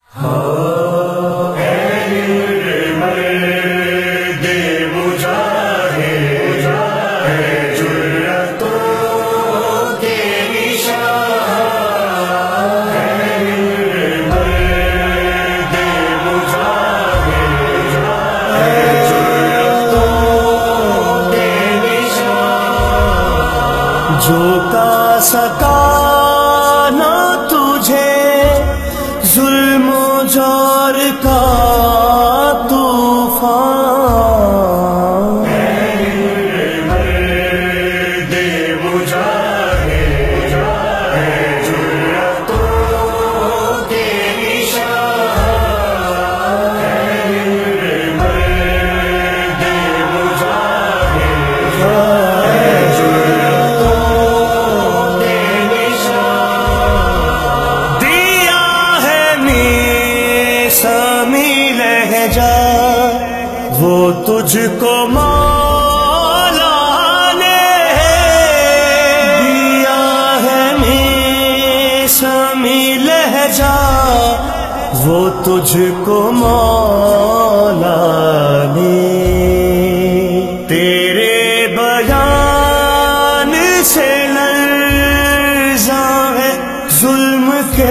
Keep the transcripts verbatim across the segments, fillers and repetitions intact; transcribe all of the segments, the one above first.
جو کا سکا نہ تجھے ظلم و جور کا طوفان، وہ تجھ کو مولا نے دیا ہے میسمی لہجہ، وہ تجھ کو مولا نے تیرے بیان سے لرزاں ہے ظلم کے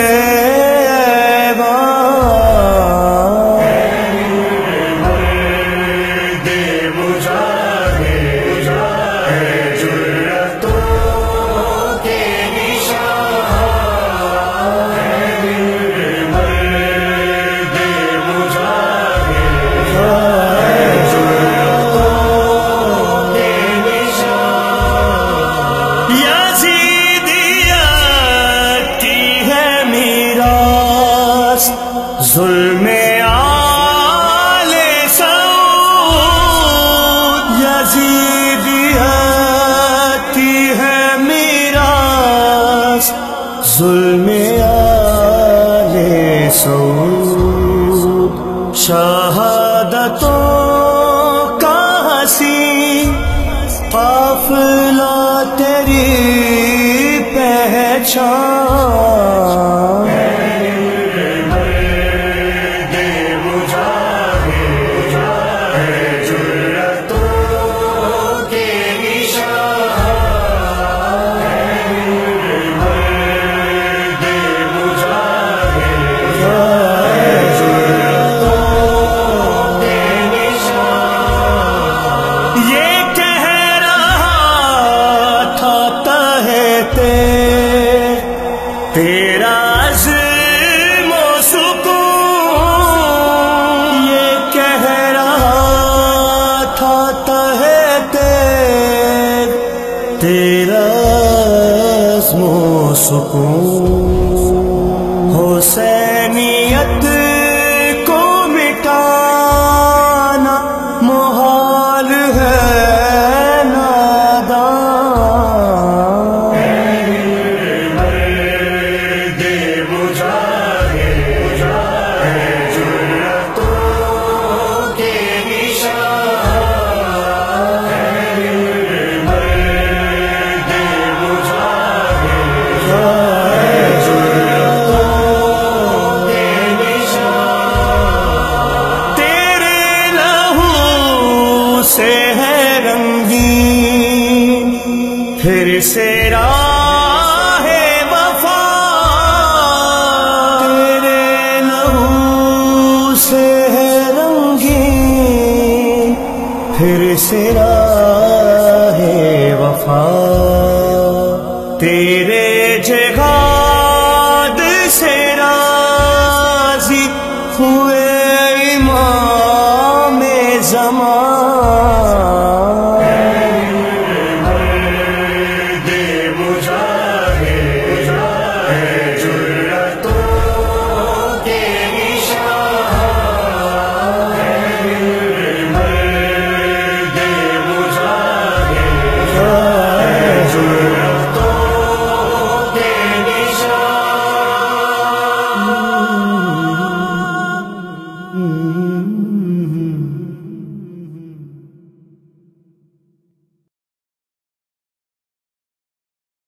ظلم آل سعود، یزیدیتی ہے میراث ظلم آل سعود، شہادتوں کا حسین قافلہ تیری پہچان، تیرا عزم و سکون یہ کہہ رہا تھا تہہ تیر، تیرا عزم و سکون حسینیت کو مٹانا محال ہے سے ہے رنگین پھر سے راہ وفا، تیرے لہو سے ہے رنگین پھر سے راہ